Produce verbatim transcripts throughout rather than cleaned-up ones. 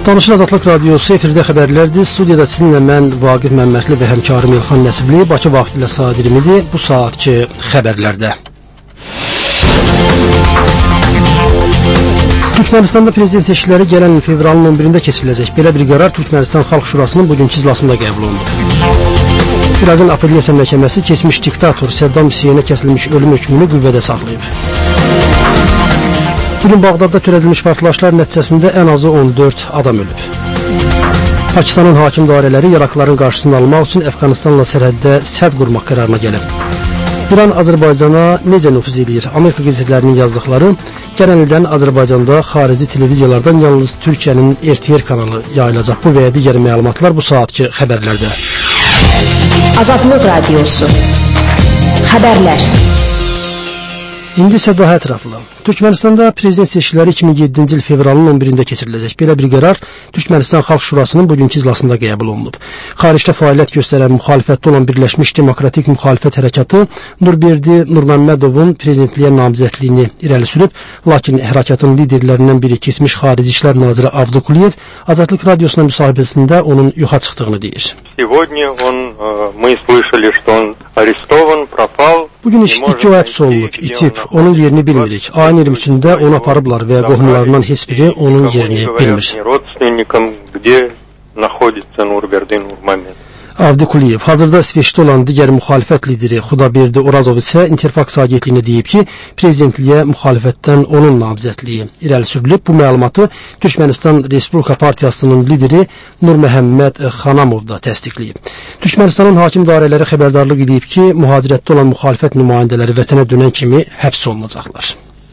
Danışır Azadlıq Radiosu efirdə xəbərlərdir. Studiyada sizinlə mən Vaqif Məmmədli və həmkarım Elxan Nəsibli. Bakı vaxtı ilə saat iyirmidir. Bu saatki xəbərlərdə. Türkmenistanda prezident seçkiləri gələn il fevralın on birində keçiriləcək. Belə bir qərar Türkmenistan Xalq Şurasının bugünkü iclasında qəbul olundu. İraqın Apellyasiya məhkəməsi keçmiş diktator Saddam Hüseynə kəsilmiş ölüm hökmünü qüvvədə saxlayıb. Bugün Bağdadda törədilmiş partlayışlar nəticəsində ən azı on dörd adam ölüb. Pakistanın hakim dairələri yarakların qarşısını almaq üçün Əfqanistanla sərhəddə sədd qurmaq qərarına gəlib. İran Azərbaycana necə nüfuz edir? Amerika qəzetlərinin yazdıqları gələn ildən Azərbaycanda xarici televiziyalardan yalnız Türkiyənin R T R kanalı yayılacaq. Bu və ya digər məlumatlar bu saatki xəbərlərdə. Azadlıq Radiosu xəbərlər. İndi isə daha ətraflı. Türkmenistanda prezident seçkiləri iki min yeddinci il fevralın on birində keçiriləcək. Belə bir qərar Türkmenistan Xalq Şurasının bugünkü iclasında qəbul olunub. Xaricdə fəaliyyət göstərən müxalifətdə olan Birləşmiş Demokratik Müxalifət Hərəkatı Nurberdi Nurməmmədovun prezidentliyə namizədliyini irəli sürüb, lakin hərəkatın liderlərindən biri keçmiş Xarici İşlər naziri Avdukuliyev Azadlıq Radiosuna müsahibəsində onun yoxa çıxdığını deyir. Сегодня он, мы слышали, что он арестован, пропал. Bugün işitdik ki, o həbs olunub, itib, onun yerini bilmirik. Ayın iyirmi üçündə onu aparıblar və qohumlarından heç biri onun yerini bilmir. Avdukuliyev hazırda İsveçdə olan digər müxalifət lideri Xudaberdi Orazov isə İnterfaks agentliyinə deyib ki, prezidentliyə müxalifətdən onun namizədliyi irəli sürülüb. Bu məlumatı Türkmenistan Respublika Partiyasının lideri Nurməhəmməd Xanamov da təsdiqləyib. Türkmenistanın hakim dairələri xəbərdarlıq edib ki, mühacirətdə olan müxalifət nümayəndələri vətənə dönən kimi həbs olunacaqlar.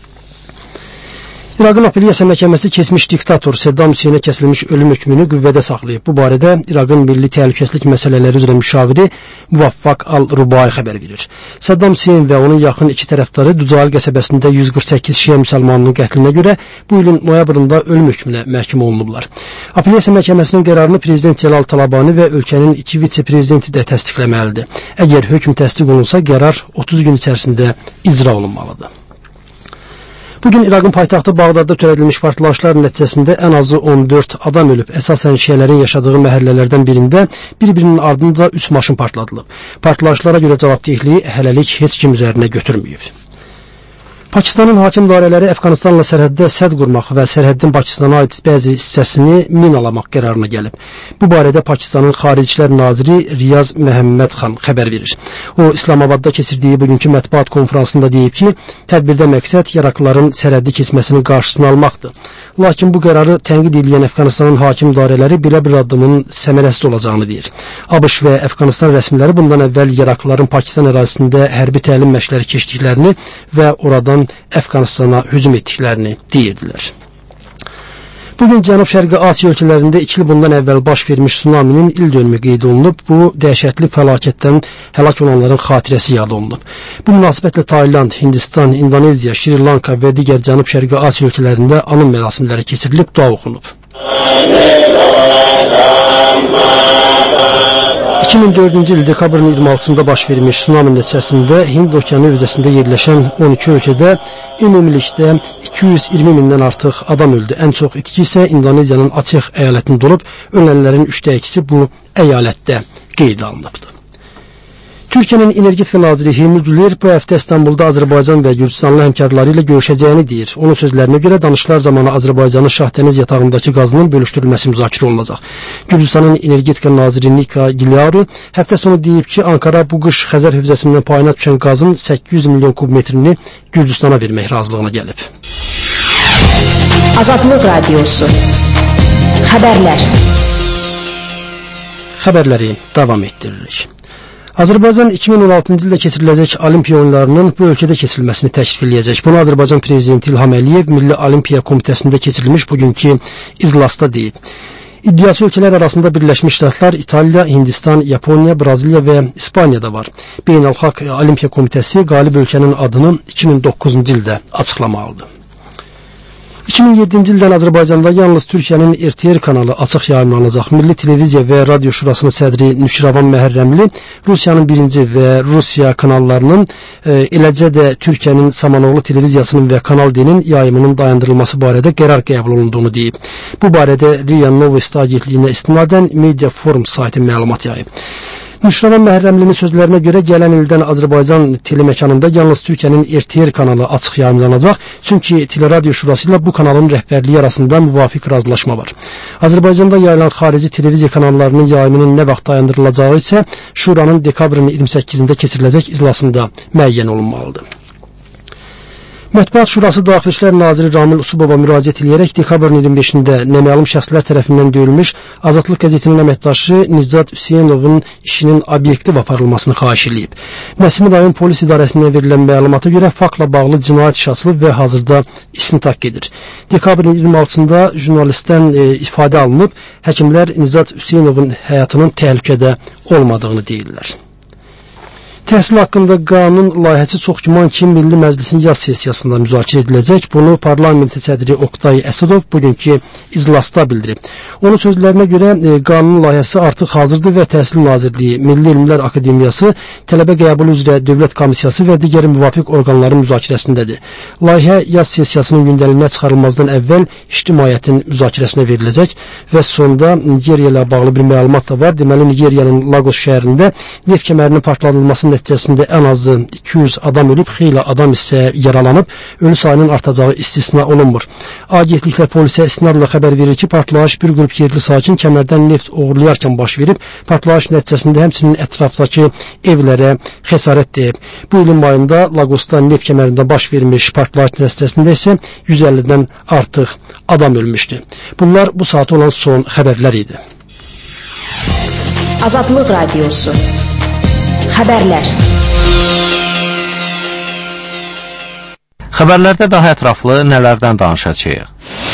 İraqın Apellyasiya məhkəməsi keçmiş diktator Saddam Hüseynə kəsilmiş ölüm hökmünü qüvvədə saxlayıb. Bu barədə İraqın Milli Təhlükəsizlik məsələləri üzrə müşaviri Muvaffaq Al-Rubai xəbər verir. Saddam Hüseyn və onun yaxın iki tərəfdarı Ducail qəsəbəsində yüz qırx səkkiz şiə müsəlmanının qətlinə görə bu ilin noyabrında ölüm hökmünə məhkum olunublar. Apellyasiya məhkəməsinin qərarını prezident Cəlal Talabani və ölkənin iki vitse-prezidenti də təsdiqləməlidir. Əgər hökm təsdiq olunsa, qərar otuz gün içərisində icra olunmalıdır. Bugün İraqın paytaxtı Bağdadda törədilmiş partlayışlar nəticəsində ən azı on dörd adam ölüb. Əsasən şiələrin yaşadığı məhəllələrdən birində bir-birinin ardınca üç maşın partladılıb. Partlayışlara görə cavabdehliyi hələlik heç kim üzərinə götürməyib. Pakistanın hakim dairələri Əfqanistanla sərhəddə sədd qurmaq və sərhəddin Pakistana aid bəzi hissəsini minalamaq qərarına gəlib. Bu barədə Pakistanın Xarici İşlər naziri Riyaz Məhəmməd Xan xəbər verir. O, İslamabadda keçirdiyi bugünkü mətbuat konferansında deyib ki, tədbirdə məqsəd yarakların sərhəddi keçməsinin qarşısını almaqdır. Lakin bu qərarı tənqid edən Əfqanistanın hakim dairələri belə bir addımın səmərəsiz olacağını deyir. ABŞ və Əfqanistan rəsmiləri bundan əvvəl yarakların Pakistan ərazisində hərbi təlim məşqləri keçdiklərini və oradan Əfqanistana hücum etdiklərini deyirdilər. Bugün Cənub-Şərqi Asiya ölkələrində iki il bundan əvvəl baş vermiş tsunaminin il dönümü qeyd olunub. Bu, dəhşətli fəlakətdən həlak olanların xatirəsi yad olunub. Bu münasibətlə Tayland, Hindistan, İndoneziya, Şri Lanka və digər Cənub-Şərqi Asiya ölkələrində anım mərasimləri keçirilib, dua oxunub. iki min dördüncü il dekabrın iyirmi altısında baş vermiş tsunami nəticəsində Hind okeanı hövzəsində yerləşən on iki ölkədə ümumilikdə iki yüz iyirmi mindən artıq adam öldü. Ən çox itki isə İndoneziyanın Aceh əyalətində olub, ölənlərin üçdə ikisi bu əyalətdə qeyd alınıbdır. Türkiyənin Energetika naziri Hilmi Güler bu həftə İstanbulda Azərbaycan və Gürcüstanlı həmkarları ilə görüşəcəyini deyir. Onun sözlərinə görə danışıqlar zamanı Azərbaycanın Şahdəniz yatağındakı qazının bölüşdürülməsi müzakirə olunacaq. Gürcüstanın Energetika naziri Nika Giliaru həftə sonu deyib ki, Ankara bu qış Xəzər hövzəsindən payına düşən qazın səkkiz yüz milyon kub metrini Gürcüstana vermək razılığına gəlib. Azadlıq Radiosu xəbərlər. Xəbərləri davam etdiririk. Azərbaycan iki min on altıncı ildə keçiriləcək Olimpiya oyunlarının bu ölkədə keçirilməsini təklif edəcək. Bunu Azərbaycan prezidenti İlham Əliyev Milli Olimpiya Komitəsində keçirilmiş bugünkü iclasda deyib. İddiası ölkələr arasında Birləşmiş Ştatlar, İtaliya, Hindistan, Yaponiya, Braziliya və İspaniya da var. Beynəlxalq Olimpiya Komitəsi qalib ölkənin adını iki min doqquzuncu ildə açıqlamalıdır. iki min yeddinci ildən Azərbaycanda yalnız Türkiyənin R T R kanalı açıq yayımlanacaq. Milli Televiziya və Radio Şurasının sədri Nüşiravan Məhərrəmli Rusiyanın birinci və Rusiya kanallarının, e, eləcə də Türkiyənin Samanoğlu televiziyasının və Kanal D-nin yayımının dayandırılması barədə qərar qəbul olunduğunu deyib. Bu barədə R I A Novosti agentliyinə istinadən Media Forum sayti məlumat yayıb. Nüşiravan Məhərrəmlinin sözlərinə görə gələn ildən Azərbaycan teleməkanında yalnız Türkiyənin R T R kanalı açıq yayımlanacaq, çünki Teleradio Şurası ilə bu kanalın rəhbərliyi arasında müvafiq razılaşma var. Azərbaycanda yayılan xarici televiziya kanallarının yayımının nə vaxt dayandırılacağı isə Şuranın dekabrın iyirmi səkkizində keçiriləcək iclasında müəyyən olunmalıdır. Mətbuat Şurası Daxili İşlər Naziri Ramil Usubova müraciət edərək dekabrın iyirmi beşində naməlum şəxslər tərəfindən döyülmüş Azadlıq qəzetinin əməkdaşı Nicat Hüseynovun işinin obyektiv aparılmasını xahiş edib. Nəsimi rayon polis idarəsindən verilən məlumata görə faktla bağlı cinayət işi açılıb və hazırda istintaq gedir. Dekabrın iyirmi altısında jurnalistdən e, ifadə alınıb, həkimlər Nicat Hüseynovun həyatının təhlükədə olmadığını deyirlər. Təhsil haqqında qanun layihəsi çox güman ki, Milli Məclisin yaz sessiyasında müzakirə ediləcək. Bunu parlamentin sədri Oqtay Əsədov bugünkü iclasda bildirib. Onun sözlərinə görə e, qanun layihəsi artıq hazırdır və Təhsil Nazirliyi, Milli Elmlər Akademiyası, Tələbə Qəbulu üzrə Dövlət Komissiyası və digər müvafiq orqanların müzakirəsindədir. Layihə yaz sessiyasının gündəliminə çıxarılmazdan əvvəl ictimaiyyətin müzakirəsinə veriləcək və sonda Nigeriya ilə bağlı bir məlumat da var. Deməli, Nigeriyanın Lagos şəhərində neft kəmərinin partladılmasının nəticəsində ən azı iki yüz adam ölüb, xeyli adam isə yaralanıb, ölü sayının artacağı istisna olunmur. Agentliklər polisə istinadla xəbər verir ki, partlayış bir qrup yerli sakin kəmərdən neft oğurlayarkən baş verib, partlayış nəticəsində həmçinin ətrafdakı evlərə xəsarət deyib. Bu ilin mayında Lagosda neft kəmərində baş vermiş partlayış nəticəsində isə yüz əllidən artıq adam ölmüşdü. Bunlar bu saat olan son xəbərlər idi. Azadlıq Radiosu Xəbərlər. Xəbərlərdə daha ətraflı nələrdən danışacağıq?